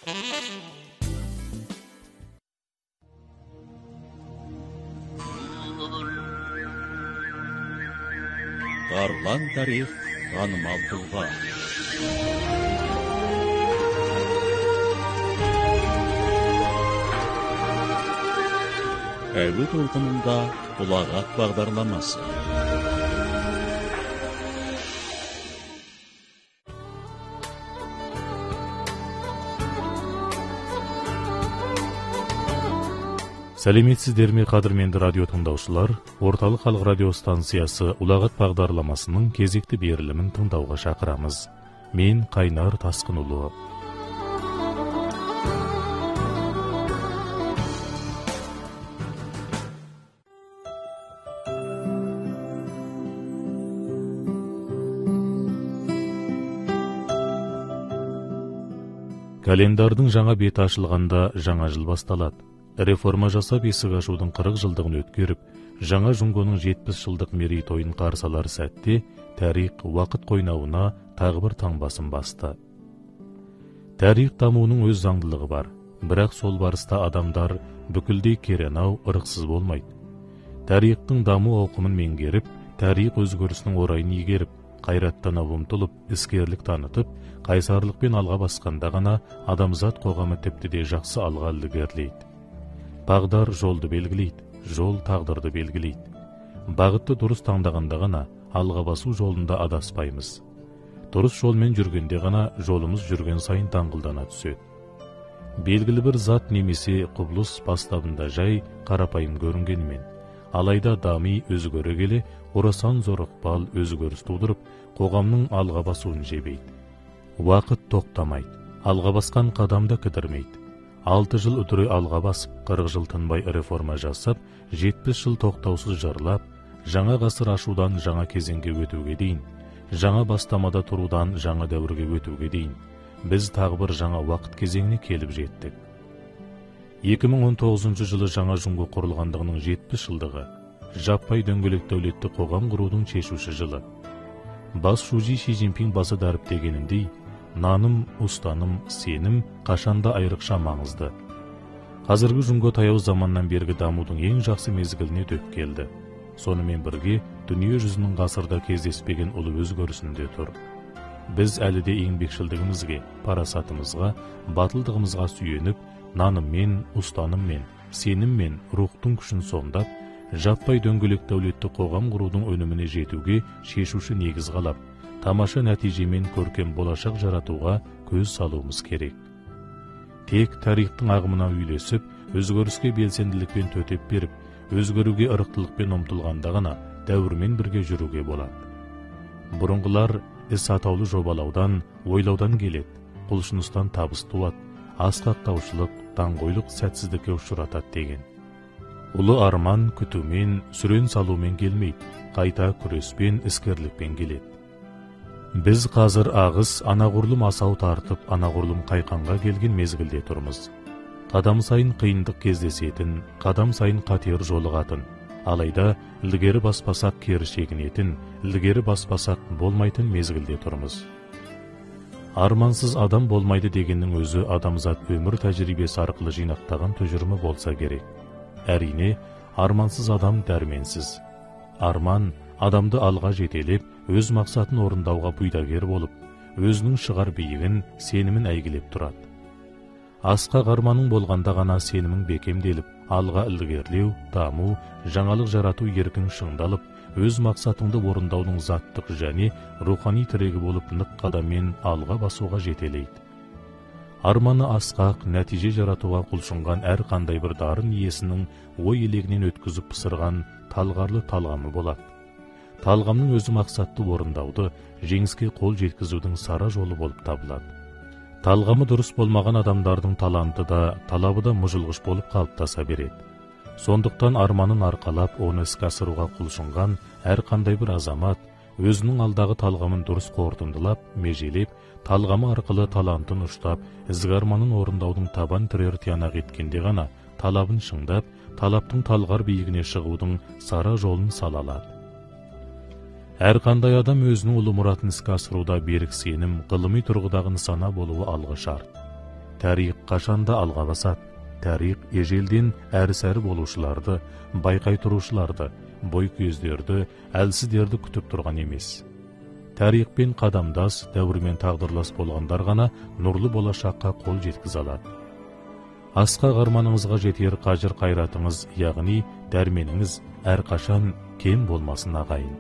Арлан тарих танымал тұлға. Әуе толқынында ұлағат бағдарламасы. Сәлеметсіздер ме, қадірменді радио тыңдаушылар? Орталық халық радио станциясы ұлағат бағдарламасының кезекті берілімін тыңдауға шақырамыз. Мен Қайнар Тасқынұлы. Календардың жаңа беті ашылғанда жаңа жыл басталады. Реформа жасап есік ашудың 40 жылдығын өткеріп, жаңа жұңгоның 70 жылдық мерейтойын қарсы алар сәтте тарих уақыт қойнауына тағы бір таңбасын басты. Тарих дамуының өз заңдылығы бар, бірақ сол барыста адамдар бүкілдей керенау, ырықсыз болмайды. Тарихтың даму ауқымын меңгеріп, тарих өзгерісінің орайын игеріп, қайраттана ұмтылып, іскерлік танытып, қайсарлықпен алға басқанда ғана адамзат қоғамы тіпті де жақсы алға ілгерілейді. Бағдар жолды белгілейді, жол тағдырды белгілейді. Бағытты дұрыс таңдағанда ғана алға басу жолында адаспаймыз. Дұрыс жолмен жүргенде ғана жолымыз жүрген сайын таңғылдана түседі. Белгілі бір зат немесе құбылыс бастабында жай қарапайым көрінгенімен, алайда дами өзгере келе, орасан зор ықпал өзгеріс тудырып, қоғамның алға басуын жебейді. Уақыт тоқтамайды, алға басқан қадамда кідірмейді. 6 жыл үдіре алға басып, 40 жыл тынбай реформа жасап, 70 жыл тоқтаусыз жырлап, жаңа ғасыр ашудан жаңа кезеңге өтуге дейін, жаңа бастамада тұрудан жаңа дәуірге өтуге дейін, біз тағы бір жаңа уақыт кезеңіне келіп жеттік. 2019 жылы жаңа жұңго құрылғандығының 70 жылдығы, жаппай дөңгелек дәулетті қоғам құрудың шешуші жылы. Бас Шужи Ши Цзиньпин басы дәріптегеніндей, наным, ұстаным, сенім қашанда айрықша маңызды. Қазіргі жұңго таяу заманнан бергі дамудың ең жақсы мезгіліне дөп келді. Сонымен бірге дүние жүзінің ғасырда кездеспеген ұлы өзгерісінде тұр. Біз әлі де еңбекшілдігімізге, парасатымызға, батылдығымызға сүйеніп, наныммен, ұстаныммен, сеніммен рухтың күшін сомдап, жаппай дөңгелек дәулетті қоғам құрудың өніміне жетуге шешуші негіз қалап, тамаша нәтижемен көркем болашақ жаратуға көз салуымыз керек. Тек тарихтың ағымына үйлесіп, өзгеріске белсенділікпен төтеп беріп, өзгеруге ырықтылықпен ұмтылғанда ғана дәуірмен бірге жүруге болады. Бұрынғылар іс атаулы жобалаудан, ойлаудан келеді, құлшыныстан табыс туады, асқақтаушылық, даңғойлық сәтсіздікке ұшыратады деген. Ұлы арман күтумен, сүрен салумен келмейді, қайта күреспен, іскерлікпен келеді. Біз қазір ағыс анағұрлым асау тартып, анағұрлым қайқанға келген мезгілде тұрмыз. Қадам сайын қиындық кездесетін, қадам сайын қатер жолығатын, алайда ілгері баспасақ кері шегінетін, ілгері баспасақ болмайтын мезгілде тұрмыз. Армансыз адам болмайды дегеннің өзі адамзат өмір тәжірибесі арқылы жинақтаған тұжырымы болса керек. Әрине, армансыз адам дәрменсіз. Арман адамды алға жетелеп, өз мақсатын орындауға бұйдагер болып, өзінің шығар биігін, сенімін әйгілеп тұрады. Асқақ арманың болғанда ғана сенімің бекемделіп, алға ілгерлеу, даму, жаңалық жарату еркің шыңдалып, өз мақсатыңды орындаудың заттық және рухани тірегі болып нық қадаммен алға басуға жетелейді. Арманы асқақ, нәтиже жаратуға құлшынған әр қандай бір дарын иесінің ой елегінен өткізіп пысырған талғарлы талғамы болады. Талғамның өзі мақсатты орындауды, жеңіске қол жеткізудің сара жолы болып табылады. Талғамы дұрыс болмаған адамдардың таланты да, талабы да мұжылғыш болып қалыптаса береді. Сондықтан арманын арқалап, оны іске асыруға құлшынған әр қандай бір азамат өзінің алдағы талғамын дұрыс қорытындылап, межелеп, талғамы арқылы талантын ұштап, ізгі арманын орындаудың табан тірер тиянақ еткенде ғана талабын шыңдап, талаптың талғар биігіне шығудың сара жолын сала алады. Әрқандай адам өзінің ұлы мұратын іске асыруда берік сенім, ғылыми тұрғыдағы нысана болуы алғы шарт. тарих қашанда алға басады. Тарих ежелден әрі-сәрі болушыларды, байқай тұрушыларды, бой көздерді, әлсіздерді күтіп тұрған емес. Тарихпен қадамдас, дәуірмен тағдырлас болғандар ғана нұрлы болашаққа қол жеткізе алады. Асқақ арманыңызға жетер қажыр қайратыңыз, яғни дәрменіңіз әрқашан кем болмасын ағайын.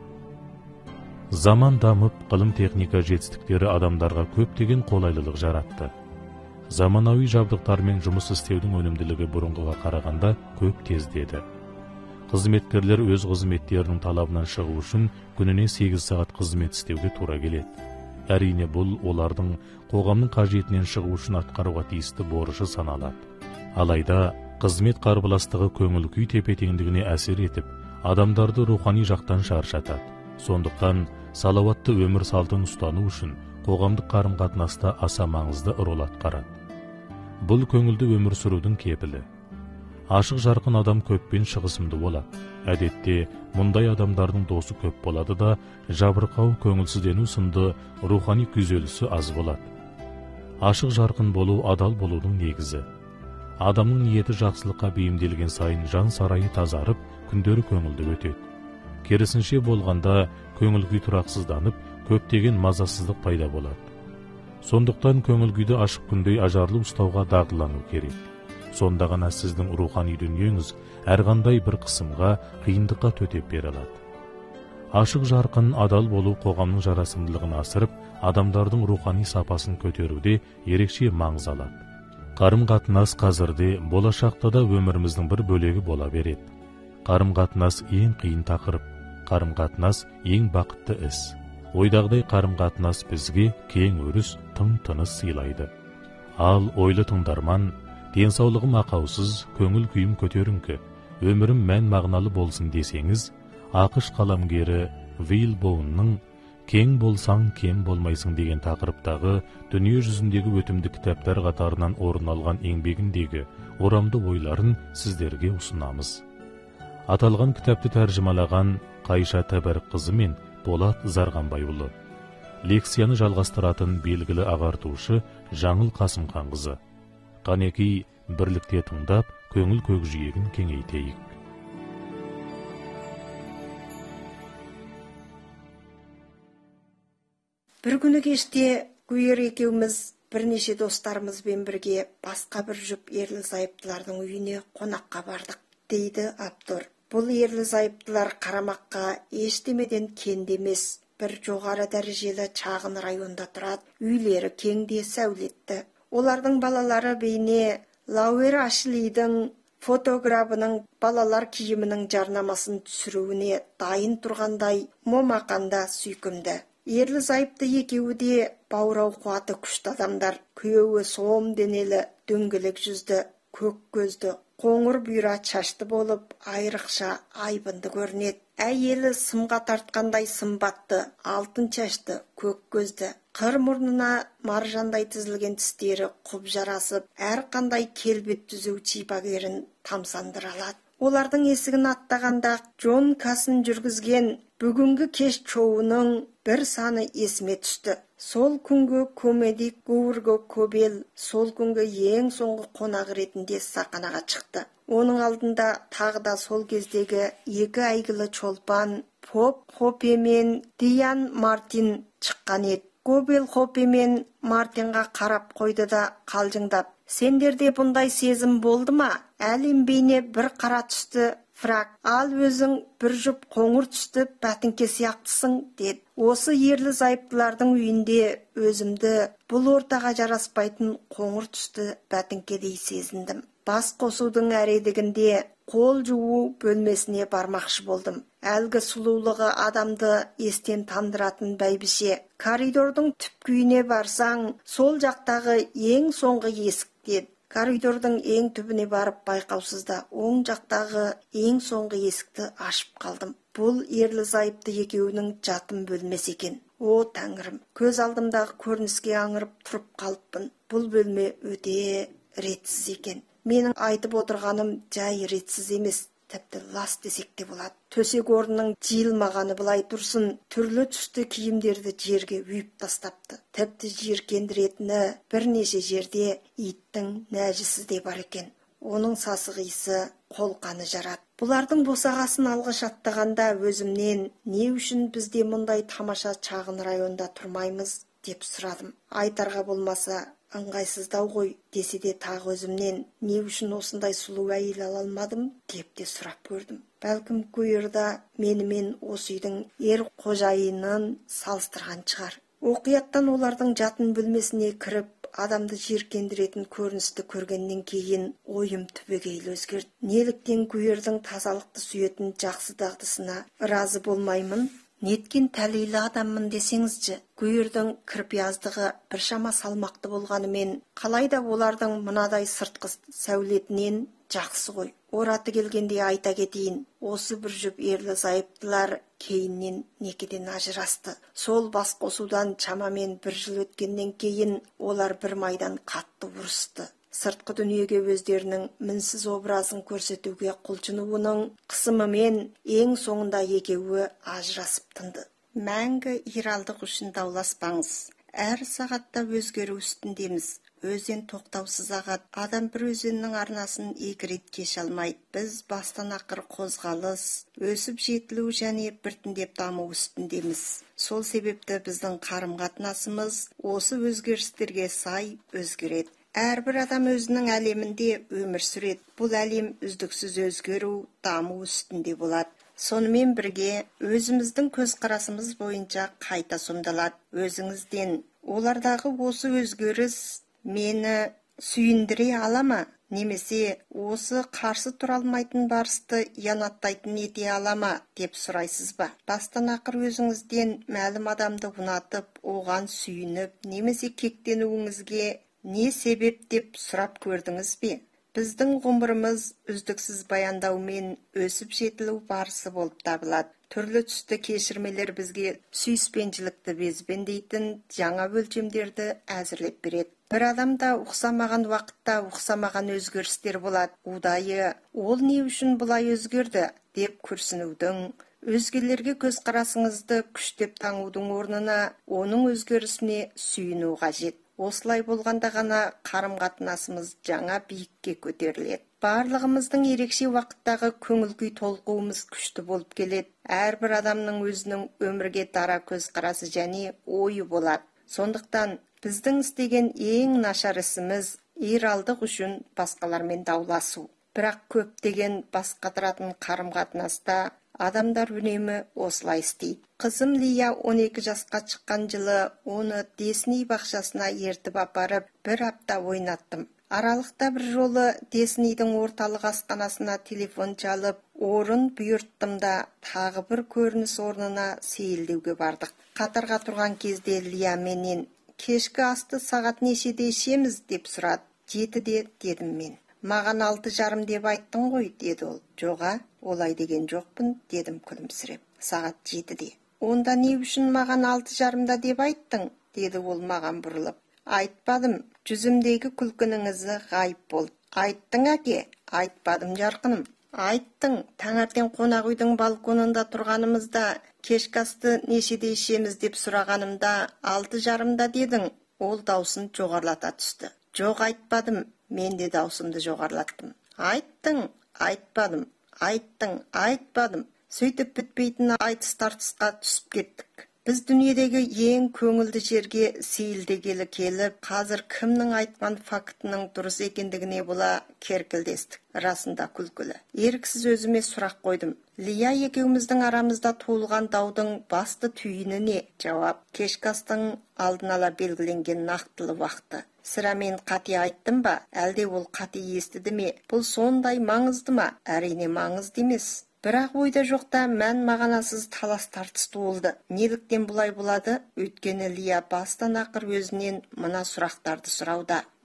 Заман дамып, ғылым техника жетістіктері адамдарға көптеген қолайлылық жаратты. Заманауи жабдықтармен жұмыс істеудің өнімділігі бұрынғыға қарағанда көп тездеді. Қызметкерлер өз қызметтерінің талабынан шығу үшін күніне 8 сағат қызмет істеуге тура келеді. Әрине бұл олардың қоғамның қажетінен шығу үшін атқаруға тиісті борышы саналады. Алайда қызмет қарбаластығы көңіл күй тепе-теңдігіне әсер етіп, адамдарды рухани жақтан шаршатады. Сондықтан салауатты өмір салтын ұстану үшін қоғамдық қарым-қатынаста аса маңызды рөл атқарады. Бұл көңілді өмір сүрудің кепілі. Ашық жарқын адам көппен шығысымды болады. Әдетте мұндай адамдардың досы көп болады да, жабырқау, көңілсіздену сынды рухани күйзелісі аз болады. Ашық жарқын болу адал болудың негізі. Адамның ниеті жақсылыққа бейімделген сайын жан сарайы тазарып, күндері көңілді өтеді. Керісінше болғанда көңіл күй тұрақсызданып, көптеген мазасыздық пайда болады. Сондықтан көңіл күйді ашық күндей ажарлы ұстауға дағдылану керек. Сонда ғана сіздің рухани дүниеңіз әрқандай бір қысымға, қиындыққа төтеп бере алады. Ашық жарқын, адал болу қоғамның жарасымдылығын асырып, адамдардың рухани сапасын көтеруде ерекше маңыз алады. Қарым-қатынас қазірде, болашақта да өміріміздің бір бөлегі бола береді. Қарым-қатынас ең қиын тақырып, қарым-қатынас ең бақытты іс. Ойдағыдай қарым-қатынас бізге кең өріс, тың тыныс сыйлайды. Ал ойлы тыңдарман, денсаулығым ақаусыз, көңіл күйім көтеріңкі, өмірім мән мағыналы болсын десеңіз, ақш қаламгері Вилл Боунның «Кең болсаң, кем болмайсың» деген тақырыптағы дүние жүзіндегі өтімді кітаптар қатарынан орын алған еңбегіндегі орамды ойларын сіздерге ұсынамыз. Аталған кітапты тәржімалаған Қайша Тәбәрікқызы мен Болат Зарғанбайұлы. Лекцияны жалғастыратын белгілі ағартушы Жаңыл Қасымханқызы. Қанекей бірлікте тыңдап, көңіл көкжиегін кеңейтейік. Бір күні кеште Гүйер екеуміз бірнеше достарымызбен бірге басқа бір жұп ерлі-зайыптылардың үйіне қонаққа бардық, дейді автор. Бұл ерлі-зайыптылар қарамаққа ештемеден кенде емес, бір жоғары дәрежелі шағын районда тұрады, үйлері кеңде сәулетті. Олардың балалары бейне Лауэр Ашлидің фотографының балалар киімінің жарнамасын түсіруіне дайын тұрғандай момақанда сүйкімді. Ерлі-зайыпты екеуі де баурау қуаты күшті адамдар. Күйеуі сом денелі, дөңгелек жүзді, көк көзді, қоңыр бұйра шашты болып, айрықша айбынды көрінеді. Әйелі сымға тартқандай сымбатты, алтын шашты, көк көзді. Қыр мұрнына маржандай тізілген тістері құп жарасып, әрқандай келбет түзеу чипагерін тамсандыра алады. Олардың есігін аттағанда Джон Касын жүргізген бүгінгі кеш шоуының бір саны есіме түсті. Сол күнгі комеди Гурго Кобел сол күнгі ең соңғы қонақ ретінде сахнаға шықты. Оның алдында тағы да сол кездегі екі әйгілі чолпан Поп Хопе мен Диан Мартин шыққан еді. Кобел Хопе мен Мартинға қарап қойды да қалжыңдап: «Сендерде бұндай сезім болды ма? Әлем бейне бір қара түсті фрак, ал өзің бір жұп қоңыр түсті бәтіңке сияқтысың», деді. Осы ерлі-зайыптылардың үйінде өзімді бұл ортаға жараспайтын қоңыр түсті бәтіңкедей сезіндім. Бас қосудың әредігінде қол жуу бөлмесіне бармақшы болдым. Әлгі сұлулығы адамды естен тандыратын бәйбіше: «Коридордың түпкүйіне барсаң, сол жақтағы ең соңғы есік», деді. Коридордың ең түбіне барып байқаусызда оң жақтағы ең соңғы есікті ашып қалдым. Бұл ерлі-зайыпты екеуінің жатын бөлмесі екен. О, тәңірім, көз алдымдағы көрініске аңырып тұрып қалыппын. Бұл бөлме өте ретсіз екен. Менің айтып отырғаным жай ретсіз емес. тіпті лас десек те болады. Төсек орынның жиылмағаны былай тұрсын, түрлі түсті киімдерді жерге үйіп тастапты. Тіпті жиіркендіретіні бірнеше жерде иттің нәжісі де бар екен. Оның сасық иісі қолқаны жарады. Бұлардың босағасын алғаш аттағанда өзімнен не үшін бізде мұндай тамаша шағын районда тұрмаймыз деп сұрадым. Айтарға болмаса ыңғайсыздау ғой десе де тағы өзімнен не үшін осындай сұлу әйел ала алмадым деп те сұрап көрдім. Бәлкім көйірда менімен осы үйдің ер қожайынын салыстырған шығар. Оқияттан олардың жатын бөлмесіне кіріп, адамды жиіркендіретін көріністі көргеннен кейін ойым түбегейлі өзгерді. Неліктен көйірдің тазалықты сүйетін жақсы дағдысына разы болмаймын? Неткен тәлейлі адаммын десеңізші. Көйірдің кірпияздығы біршама салмақты болғанымен, қалайда олардың мынадай сыртқы сәулетінен жақсы ғой. Ораты келгенде айта кетейін, осы бір жұп ерлі зайыптылар кейіннен некеден ажырасты. Сол бас қосудан шамамен 1 жыл өткеннен кейін олар бір майдан қатты ұрысты. Сыртқы дүниеге өздерінің мінсіз образын көрсетуге құлшынуының қысымымен ең соңында екеуі ажырасып тынды. Мәңгі иралдық үшін дауласпаңыз. Әр сағатта өзгеру үстіндеміз. Өзен тоқтаусыз ағады. Адам бір өзеннің арнасын 2 рет кеше алмайды. Біз бастан ақыр қозғалыс, өсіп жетілу және біртіндеп даму үстіндеміз. Сол себепті біздің қарым-қатынасымыз осы өзгерістерге сай өзгереді. Әрбір адам өзінің әлемінде өмір сүреді. Бұл әлем үздіксіз өзгеру, даму үстінде болады. Сонымен бірге өзіміздің көзқарасымыз бойынша қайта сомдалады. Өзіңізден олардағы осы өзгеріс мені сүйіндіре ала ма? Немесе осы қарсы тұра алмайтын барысты янаттайтын ете ала ма деп сұрайсыз ба? Бастан ақыр өзіңізден мәлім адамды ұнатып, оған сүйініп, немесе кектенуіңізге не себеп деп сұрап көрдіңіз бе? Біздің ғұмырымыз үздіксіз баяндаумен өсіп жетілу барысы болып табылады. Түрлі түсті кешірмелер бізге сүйіспеншілікті безбендейтін жаңа өлшемдерді әзірлеп береді. Бір адамда ұқсамаған уақытта ұқсамаған өзгерістер болады. Удайы, ол не үшін бұлай өзгерді деп күрсінудің, өзгелерге көзқарасыңызды күштеп таңудың орнына оның өзгерісіне сүйіну қажет. Осылай болғанда ғана қарым-қатынасымыз жаңа биікке көтеріледі. Барлығымыздың ерекше уақыттағы көңіл-күй толқуымыз күшті болып келеді. Әрбір адамның өзінің өмірге дара көзқарасы және ойы болады. Сондықтан біздің істеген ең нашар ісіміз иралдық үшін басқалармен дауласу. Бірақ көптеген бас қатыратын қарым-қатынаста адамдар үнемі осылай істейді. Қызым Лия 12 жасқа шыққан жылы оны Десни бақшасына ертіп апарып, 1 апта ойнаттым. Аралықта бір жолы Деснидің орталық асханасына телефон çalып, орын бұйырттым да тағы бір көрініс орнына сейілдеуге бардық. Қатарға тұрған кезде Лия менен кешкі асты сағат нешеде ішеміз деп сұрады. 7-де дедім мен. Маған 6:30 деп айттың ғой, деді ол. Жоға, олай деген жоқпын, дедім күлімсіреп. Сағат 7-де. Онда не үшін маған 6:30 деп айттың, деді ол маған бұрылып. Айтпадым, жүзімдегі күлкініңізі ғайып болды. Айттың әке, айтпадым жарқыным. Айттың, таңертең қонақ үйдің балконында тұрғанымызда, кешкі асты нешеде ішеміз деп сұрағанымда 6:30 дедің. Ол даусын жоғарлата түсті. Жоқ, айтпадым. Мен де даусымды жоғарлаттым. Айттың, айтпадым. Айттың, айтпадым. Сөйтіп бітпейтін айтыс-тартысқа түсіп кеттік. Біз дүниедегі ең көңілді жерге сейілдегелі келіп, қазір кімнің айтқан фактының дұрыс екендігіне бола керкілдестік. Расында күлкілі. Еріксіз өзіме сұрақ қойдым. Лия екеуміздің арамызда туылған даудың басты түйіні не? Жауап: кешкі астың алдын ала белгіленген нақтылы уақыты. Сірә мен қате айттым ба, әлде ол қате естіді ме? Бұл сондай маңызды ма? Әрине маңызды емес. Бірақ ойда жоқта мән мағынасыз талас тартысты болды. Неліктен бұлай болады? Өйткені Лия бастан ақыр өзінен мына сұрақтарды сұрауда.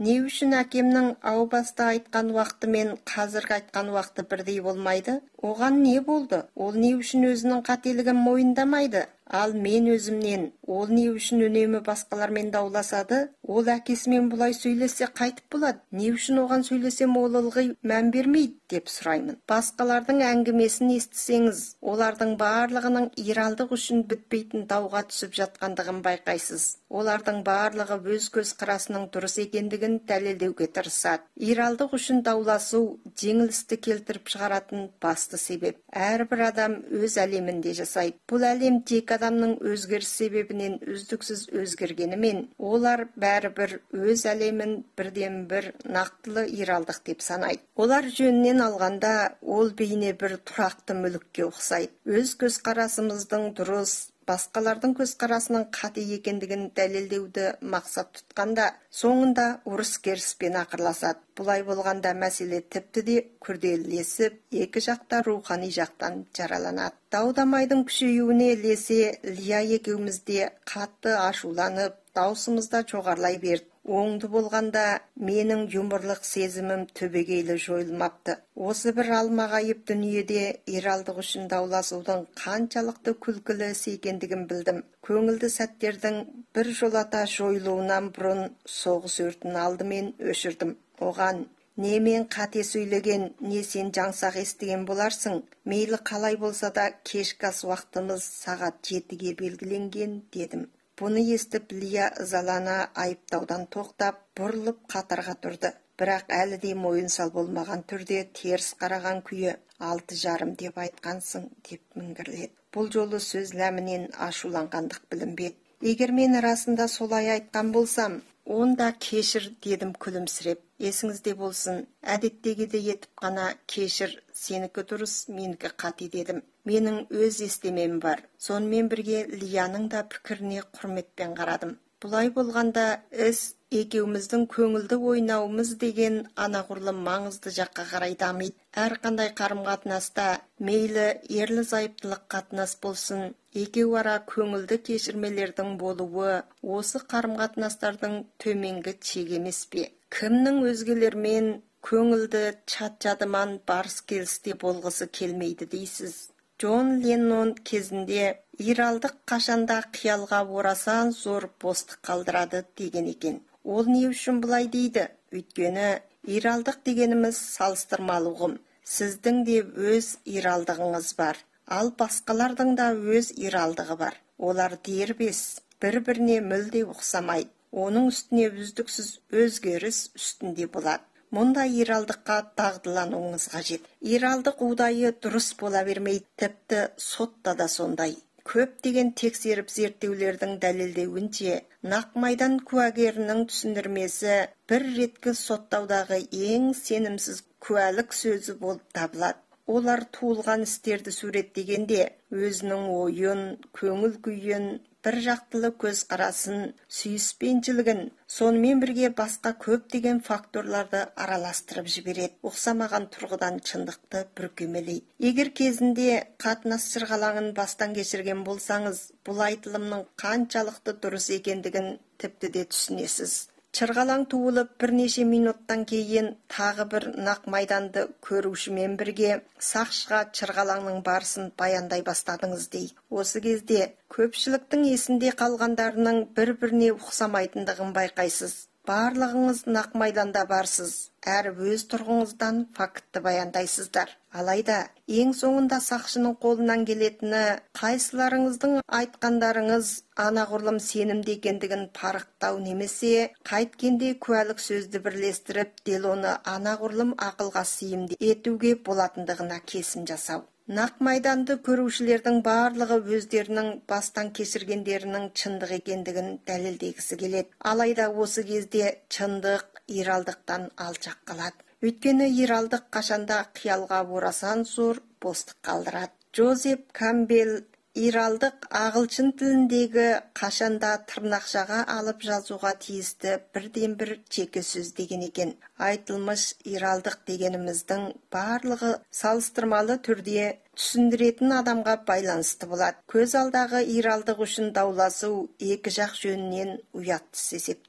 Не үшін әкемнің ау баста айтқан уақыты мен қазіргі айтқан уақыты бірдей болмайды? Оған не болды? Ол не үшін өзінің қателігін мойындамайды? Ал мен өзімнен, ол не үшін үнемі басқалармен дауласады? Ол әкесімен бұлай сөйлесе қайтып болады? Не үшін оған сөйлесем ол ылғи мән бермейді деп сұраймын. Басқалардың әңгімесін естісеңіз, олардың барлығының иралдық үшін бітпейтін дауға түсіп жатқандығын байқайсыз. Олардың барлығы өз көзқарасының дұрыс екендігін дәлелдеуге тырысады. Иралдық үшін дауласу жеңілісті келтіріп шығаратын басты себеп. Әрбір адам өз әлемінде жасайды. Бұл әлем тек адамның өзгеріс себебінен үздіксіз өзгергенімен, олар бәрібір өз әлемін бірден бір нақтылы иралдық деп санайды. Олар жөнінен алғанда, ол бейне бір тұрақты мүлікке ұқсайды. Өз көзқарасымыздың дұрыс, басқалардың көзқарасының қате екендігін дәлелдеуді мақсат тұтқанда, соңында ұрыс-керіспен ақырласады. Бұлай болғанда мәселе тіпті де күрделесіп, екі жақта рухани жақтан жараланады. Дау-дамайдың күшеюіне ілесе, Лия екеуміз де қатты ашуланып, даусымызда жоғарлай берді. Оңды болғанда менің юморлық сезімім түбегейлі жойылмапты. Осы бір алмағайып дүниеде иралдық үшін дауласудың қаншалықты күлкілі іс екендігін білдім. Көңілді сәттердің бір жолата жойылуынан бұрын соғыс өртін алдымен өшірдім. Оған не мен қате сөйлеген, не сен жаңсақ естіген боларсың. Мейлі қалай болса да кешкі ас уақытымыз сағат 7-ге белгіленген дедім. Бұны естіп Лия ызалана айыптаудан тоқтап, бұрылып қатарға тұрды. Бірақ әлі де мойынсал болмаған түрде теріс қараған күйі 6,5 деп айтқансың деп міңгірледі. Бұл жолы сөз ләмінен ашуланғандық білінбеді. Егер мен расында солай айтқан болсам, онда кешір дедім күлімсіреп. Есіңізде болсын, әдеттегідей етіп қана кешір, сенікі дұрыс, менікі қате дедім. Менің өз естемем бар. Сонымен бірге Лияның да пікіріне құрметпен қарадым. Бұлай болғанда іс екеуміздің көңілді ойнауымыз деген анағұрлым маңызды жаққа қарай дамиды. Әрқандай қарым-қатынаста мейлі ерлі-зайыптылық қатынас болсын, екеу ара көңілді кешірмелердің болуы осы қарым-қатынастардың төменгі шегі емес пе? Кімнің өзгелермен көңілді чат-жадыман барыс-келісте болғысы келмейді дейсіз? Джон Леннон кезінде иралдық қашанда қиялға орасан зор бостық қалдырады деген екен. Ол не үшін бұлай дейді? Өйткені иралдық дегеніміз салыстырмалы ұғым. Сіздің де өз иралдығыңыз бар, ал басқалардың да өз иралдығы бар. Олар дербес, бір-біріне мүлде ұқсамайды. Оның үстіне үздіксіз өзгеріс үстінде болады. Мұнда иралдыққа дағдылануыңыз қажет. Иралдық удайы дұрыс бола бермейді, тіпті сотта да сондай. Көптеген тексеріп зерттеулердің дәлелдеуінше, Нақмайдан куәгерінің түсіндірмесі бір реткі соттаудағы ең сенімсіз куәлік сөзі болып табылады. Олар туылған істерді суреттегенде өзінің ойын, көңіл күйін, бір жақтылы көзқарасын, сүйіспеншілігін, сонымен бірге басқа көптеген факторларды араластырып жібереді. Ұқсамаған тұрғыдан шындықты бүркемелейді. Егер кезінде қатынас шырғалаңын бастан кешірген болсаңыз, бұл айтылымның қаншалықты дұрыс екендігін тіпті де түсінесіз. Чырғалаң туылып бірнеше минуттан кейін тағы бір Нақмайданды көрушімен бірге сақшыға чырғалаңның барысын баяндай бастадыңыз дей. Осы кезде көпшіліктің есінде қалғандарының бір-біріне ұқсамайтындығын байқайсыз. Барлығыңыз Нақмайданда барсыз, әрі өз тұрғыңыздан фактты баяндайсыздар. Алайда, ең соңында сақшының қолынан келетіні қайсыларыңыздың айтқандарыңыз анағұрлым сенімді екендігін парықтау немесе қайткенде куәлік сөзді бірлестіріп, делоны анағұрлым ақылға сыйымды етуге болатындығына кесім жасау. Нақмайданды көрушілердің барлығы өздерінің бастан кешіргендерінің шындық екендігін дәлелдегісі келеді. Алайда осы кезде шындық иралдықтан алшақ қалады. Өйткені иралдық қашанда қиялға орасан зор бостық қалдырады. Джозеф Камбел иралдық ағылшын тіліндегі қашанда тырнақшаға алып жазуға тиісті бірден бір жеке сөз деген екен. Айтылмыш иралдық дегеніміздің барлығы салыстырмалы түрде түсіндіретін адамға байланысты болады. Көз алдағы иралдық үшін дауласу екі жақ жөнінен ұяттыс есептеледі.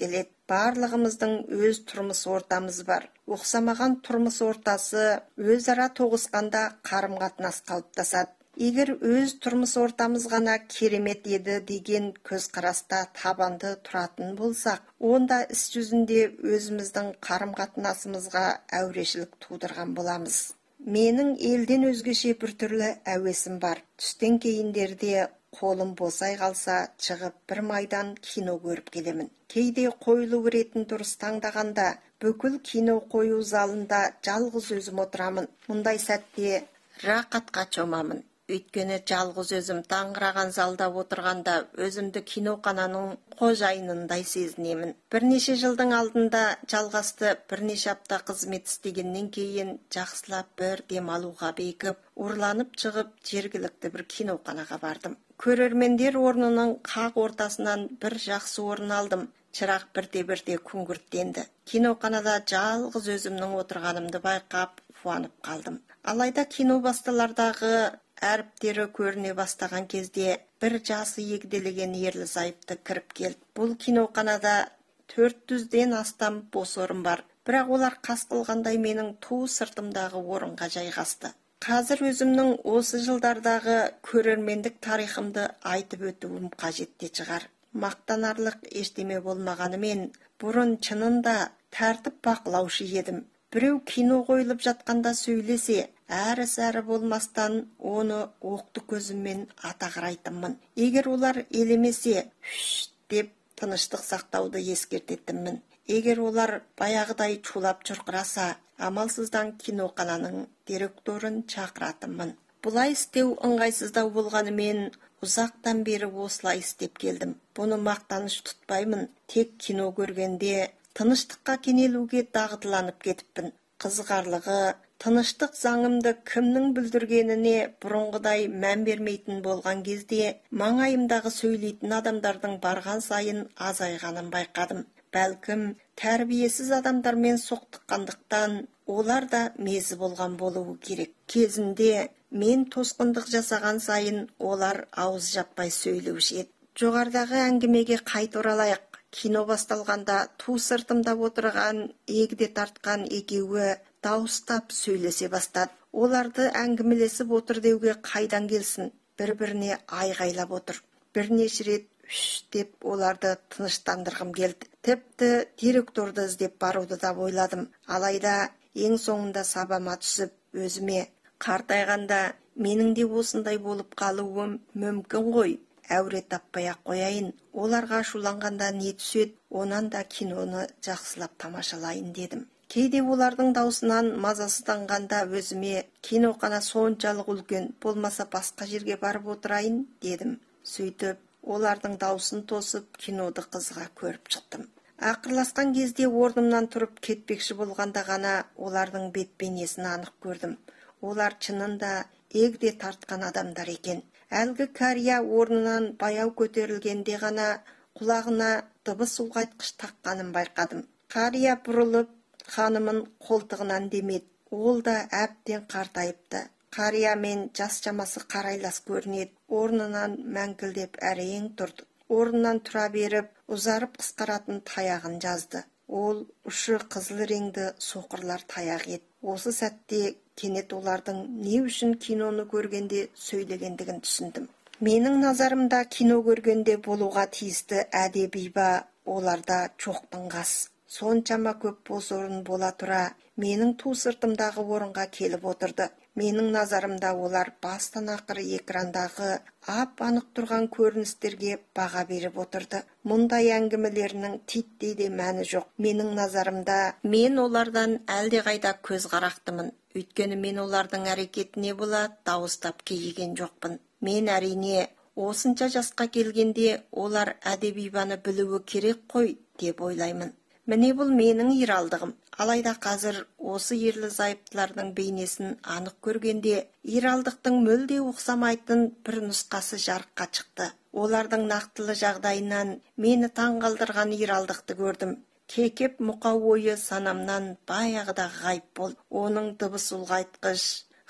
Барлығымыздың өз тұрмыс ортамыз бар. Ұқсамаған тұрмыс ортасы өзара тоғысқанда қарым-қатынас қалыптасады. Егер өз тұрмыс ортамыз ғана керемет еді деген көзқараста табанды тұратын болсақ, онда іс жүзінде өзіміздің қарым-қатынасымызға әурешілік тудырған боламыз. Менің елден өзгеше бір түрлі әуесім бар. Түстен кейіндерде қолым босай қалса, шығып бір майдан кино көріп келемін. Кейде қойылу ретін дұрыс таңдағанда, бүкіл кино қою залында жалғыз өзім отырамын. Мұндай сәтте рақатқа чомамын. Өйткені жалғыз өзім таңғыраған залда отырғанда өзімді киноқананың қожайынындай сезінемін. Бірнеше жылдың алдында жалғасты бірнеше апта қызмет істегеннен кейін жақсылап бір демалуға бекіп, ұрланып шығып жергілікті бір киноқанаға бардым. Көрермендер орнының қақ ортасынан бір жақсы орын алдым. Шырақ бірте-бірте күңгірттенді. Киноқанада жалғыз өзімнің отырғанымды байқап, қуанып қалдым. Алайда кино басталардағы әріптері көріне бастаған кезде бір жасы егделеген ерлі-зайыпты кіріп келді. Бұл киноқанада 400-ден астам бос орын бар. Бірақ олар қас қылғандай менің ту сыртымдағы орынға жайғасты. Қазір өзімнің осы жылдардағы көрермендік тарихымды айтып өтуім қажетте шығар. Мақтанарлық ештеме болмағанымен, бұрын чынында тәртіп бақылаушы едім. Біреу кино қойылып жатқанда сөйлесе, әрі-сәрі болмастан оны оқты көзіммен ата қарайтынмын. Егер олар елемесе, «Үш» деп тыныштық сақтауды ескертетінмін. Егер олар баяғыдай чулап чұрқыраса, амалсыздан киноқананың директорын шақыратынмын. Бұлай істеу ыңғайсыздау болғанымен, ұзақтан бері осылай істеп келдім. Бұны мақтаныш тұтпаймын. Тек кино көргенде тыныштыққа кенелуге дағдыланып кетіппін. Қызғарлығы, тыныштық заңымды кімнің бүлдіргеніне бұрынғыдай мән бермейтін болған кезде, маңайымдағы сөйлейтін адамдардың барған сайын азайғанын байқадым. Бәлкім, тәрбиесіз адамдармен соқтыққандықтан, олар да мезі болған болуы керек. Кезінде мен тосқындық жасаған сайын олар ауыз жаппай сөйлеуші еді. Жоғарыдағы әңгімеге қайта оралайық. Кино басталғанда ту сыртымда отырған, егде тартқан екеуі дауыстап сөйлесе бастады. Оларды әңгімелесіп отыр деуге қайдан келсін, бір-біріне айғайлап отыр. Бірнеше рет «Үш» деп оларды тыныштандырғым келді. Тіпті директорды іздеп баруды да ойладым. Алайда ең соңында сабама түсіп, өзіме қартайғанда менің де осындай болып қалуым мүмкін ғой. Әуре таппай-ақ қояйын. Оларға ашуланғанда не түседі, онан да киноны жақсылап тамашалайын дедім. Кейде олардың даусынан мазасызданғанда өзіме киноқана соншалық үлкен, болмаса басқа жерге барып отырайын дедім. Сөйтіп, олардың даусын тосып, киноды қызыға көріп шықтым. Ақырласқан кезде орнымнан тұрып кетпекші болғанда ғана олардың бет-бейнесін анық көрдім. Олар чынында егде тартқан адамдар екен. Әлгі кәрия орнынан баяу көтерілгенде ғана құлағына дыбыс ұлғайтқыш таққанын байқадым. Қария бұрылып, ханымын қолтығынан демеді. Ол да әбден қартайыпты. Қария мен жас шамасы қарайлас көрінеді. Орнынан мәңкілдеп әрең тұрды. Орнынан тұра беріп, ұзарып қысқаратын таяғын жазды. Ол ұшы қызыл реңді соқырлар таяқ еді. Осы сәтте кенет олардың не үшін киноны көргенде сөйлегендігін түсіндім. Менің назарымда кино көргенде болуға тиісті әдеби ба, оларда жоқтың қас. Соншама көп бос орын бола тұра, менің ту сыртымдағы орынға келіп отырды. Менің назарымда олар бастан ақыры экрандағы ап-анық тұрған көріністерге баға беріп отырды. Мұндай әңгімелерінің титтей де мәні жоқ. Менің назарымда мен олардан әлдеқайда көз қарақтымын. Өйткені мен олардың әрекетіне бола дауыстап кейіген жоқпын. Мен әрине осынша жасқа келгенде олар әдебибаны білуі керек қой деп ойлаймын. Міне бұл менің иралдығым. Алайда қазір осы ерлі-зайыптылардың бейнесін анық көргенде, иралдықтың мүлде ұқсамайтын бір нұсқасы жарыққа шықты. Олардың нақтылы жағдайынан мені таңғалдырған иралдықты көрдім. Кекеп мұқау ойы санамнан баяғыда ғайып бол. Оның дыбыс ұлғайтқыш,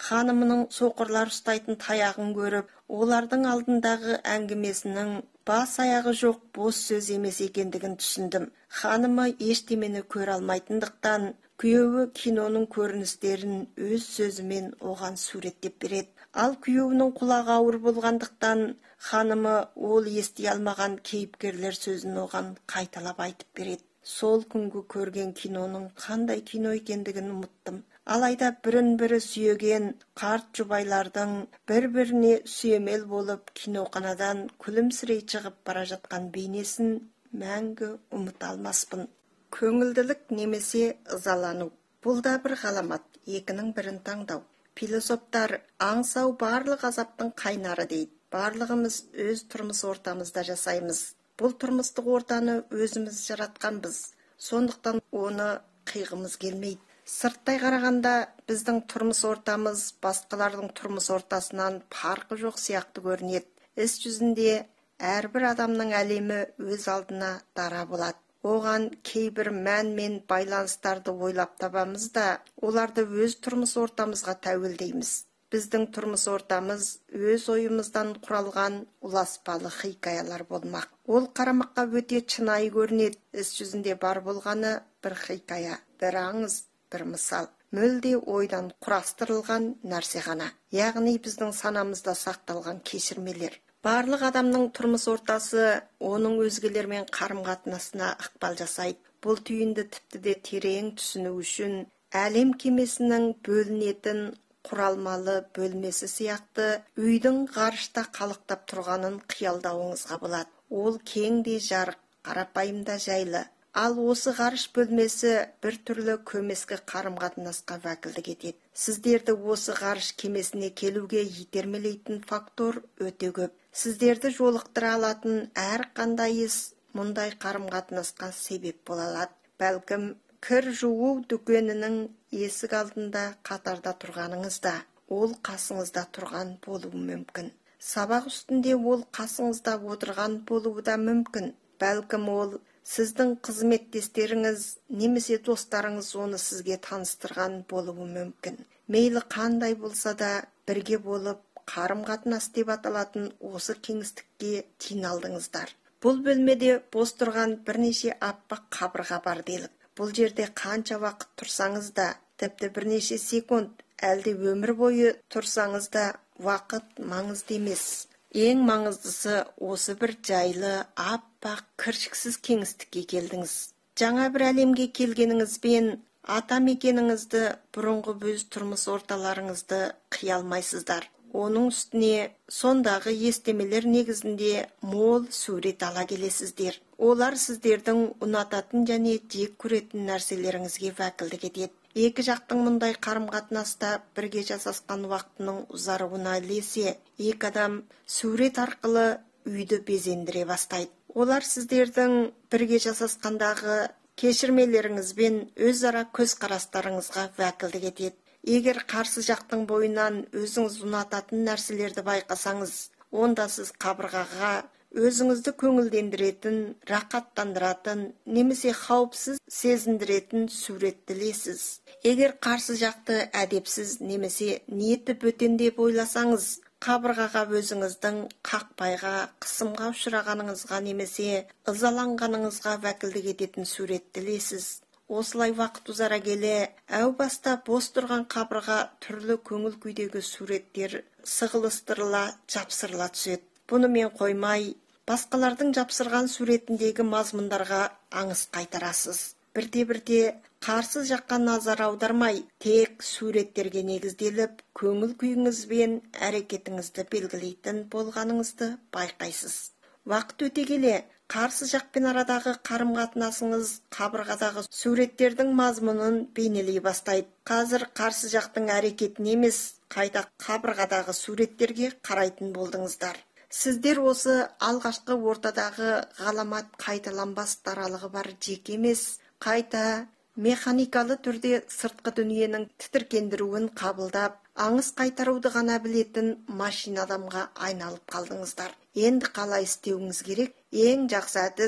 Ханымының соқырлар ұстайтын таяғын көріп, олардың алдындағы әңгімесінің бас аяғы жоқ бос сөз емес екендігін түсіндім. Ханымы ештемені көре алмайтындықтан, күйеуі киноның көріністерін өз сөзімен оған суреттеп береді. Ал күйеуінің құлағы ауыр болғандықтан, ханымы ол ести алмаған кейіпкерлер сөзін оған қайталап айтып береді. Сол күнгі көрген киноның қандай кино екендігін ұмыттым. Алайда бірін-бірі сүйеген қарт жұбайлардың бір-біріне сүйемел болып киноқанадан күлімсірей шығып бара жатқан бейнесін мәңгі ұмыта алмаспын. Көңілділік немесе ызалану. Бұл да бір ғаламат, екінің бірін таңдау. Философтар аңсау барлық азаптың қайнары дейді. Барлығымыз өз тұрмыс ортамызда жасаймыз. Бұл тұрмыстық ортаны өзіміз жаратқанбыз. Сондықтан оны қиғымыз келмейді. Сырттай қарағанда біздің тұрмыс ортамыз басқалардың тұрмыс ортасынан farқы жоқ сияқты көрінеді. Іс жүзінде әрбір адамның әлемі өз алдына дара болады. Оған кейбір мән мен байланыстарды ойлап табамыз да, оларды өз тұрмыс ортамызға тәуелдейміз. Біздің тұрмыс ортамыз өз ойымыздан құралған ұласпалы хикаялар болмақ. Ол қарамаққа өте шынайы көрінеді. Іс жүзінде бар болғаны бір хикая, бір аңыз, бір мысал. Мүлде ойдан құрастырылған нәрсе ғана. Яғни біздің санамызда сақталған кешірмелер. Барлық адамның тұрмыс ортасы оның өзгелермен қарым-қатынасына ықпал жасайды. Бұл түйінді тіпті де терең түсіну үшін әлем кемесінің бөлінетін құралмалы бөлмесі сияқты үйдің ғарышта қалықтап тұрғанын қиялдауыңызға болады. Ол кең де жарық, қарапайым да жайлы. Ал осы ғарыш бөлмесі бір түрлі көмескі қарым-қатынасқа уәкілдік етеді. Сіздерді осы ғарыш кемесіне келуге итермелейтін фактор өте көп. Сіздерді жолықтыра алатын әр қандай іс мұндай қарым-қатынасқа себеп бола алады. Бәлкім кір жуу дүкенінің есік алдында қатарда тұрғаныңызда, ол қасыңызда тұрған болуы мүмкін. Сабақ үстінде ол қасыңызда отырған болуы да мүмкін. Бәлкім ол сіздің қызметтестеріңіз немесе достарыңыз оны сізге таныстырған болуы мүмкін. Мейлі қандай болса да бірге болып қарым-қатынас деп аталатын осы кеңістікке жиналдыңыздар. Бұл бөлмеде бос тұрған бірнеше аппақ қабырға бар делік. Бұл жерде қанша уақыт тұрсаңыз да, тіпті бірнеше секунд, әлде өмір бойы тұрсаңыз да, уақыт маңызды емес. Ең маңыздысы осы бір жайлы, аппақ, кіршіксіз кеңістікке келдіңіз. Жаңа бір әлемге келгеніңізбен ата мекеніңізді, бұрынғы өз тұрмыс орталарыңызды қия алмайсыздар. Оның үстіне сондағы естемелер негізінде мол сурет ала келесіздер. Олар сіздердің ұнататын және жек көретін нәрселеріңізге уәкілдік етеді. Екі жақтың мұндай қарым-қатынаста бірге жасасқан уақытының ұзаруына ілесе, екі адам сурет арқылы үйді безендіре бастайды. Олар сіздердің бірге жасасқандағы кешірмелеріңізбен өзара көзқарастарыңызға уәкілдік етеді. Егер қарсы жақтың бойынан өзіңіз ұнататын нәрселерді байқасаңыз, онда сіз қабырғаға өзіңізді көңілдендіретін, рақаттандыратын, немесе қауіпсіз сезіндіретін суретті ілесіз. Егер қарсы жақты әдепсіз немесе ниеті бөтен деп ойласаңыз, қабырғаға өзіңіздің қақпайға, қысымға ұшырағаныңызға немесе ызаланғаныңызға уәкілдік ететін суретті ілесіз. Осылай уақыт ұзара келе, әу баста бос тұрған қабырға түрлі көңіл күйдегі суреттер сығылыстырыла, жапсырыла түседі. Бұны мен қоймай, басқалардың жапсырған суретіндегі мазмұндарға аңыс қайтарасыз. Бірте-бірте қарсы жаққа назар аудармай, тек суреттерге негізделіп, көңіл күйіңіз бен әрекетіңізді белгілейтін болғаныңызды байқайсыз. Уақыт өте келе, қарсы жақпен арадағы қарым-қатынасыңыз қабырғадағы суреттердің мазмұнын бейнелей бастайды. Қазір қарсы жақтың әрекетін емес, қайта қабырғадағы суреттерге қарайтын болдыңыздар. Сіздер осы алғашқы ортадағы ғаламат қайталанбас даралығы бар жеке емес, қайта механикалы түрде сыртқы дүниенің тітіркендіруін қабылдап, аңыз қайтаруды ғана білетін машина адамға айналып қалдыңыздар. Енді қалай істеуіңіз керек? Ең жақсы әдіс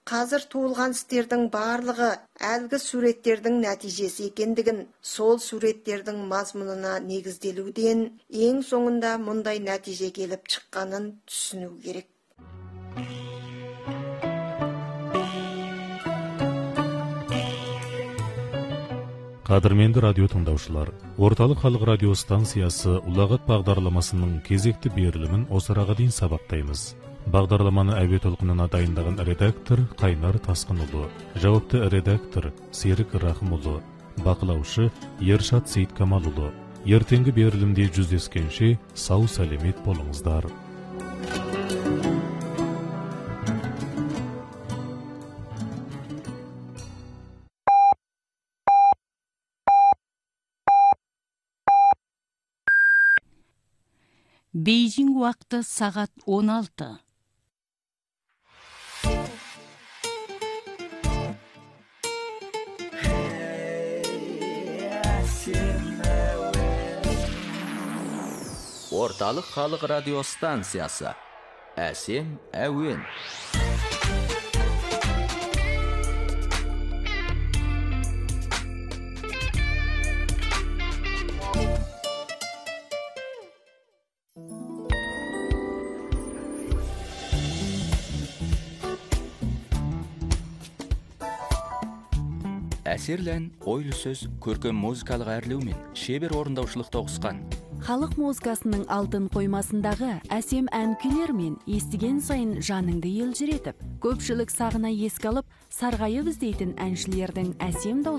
қазір туылған істердің барлығы әлгі суреттердің нәтижесі екендігін, сол суреттердің мазмұнына негізделуден ең соңында мұндай нәтиже келіп шыққанын түсіну керек. Қадірменді радио тыңдаушылар, Орталық халық радио станциясы ұлағат бағдарламасының кезекті берілімін осыраға дейін сабақтаймыз. Бағдарламаны әуе толқынына дайындаған редактор Қайнар Тасқынұлы, жауапты редактор Серік Рахымұлы, бақылаушы Ершат Сейткамалұлы. Ертеңгі берілімде жүздескенше сау сәлемет болыңыздар. Бейжің уақыты сағат 16. Орталық халық радио станциясы. Әсем әуен. Әсерлән ойлы сөз көркем музыкалық әрлеумен шебер орындаушылық тоғысқан. Халық музыкасының алтын қоймасындағы әсем ән күйлермен естіген сайын жаныңды елжіретіп, көпшілік сағына еске алып, сарғайып іздейтін әншілердің әсем дауысы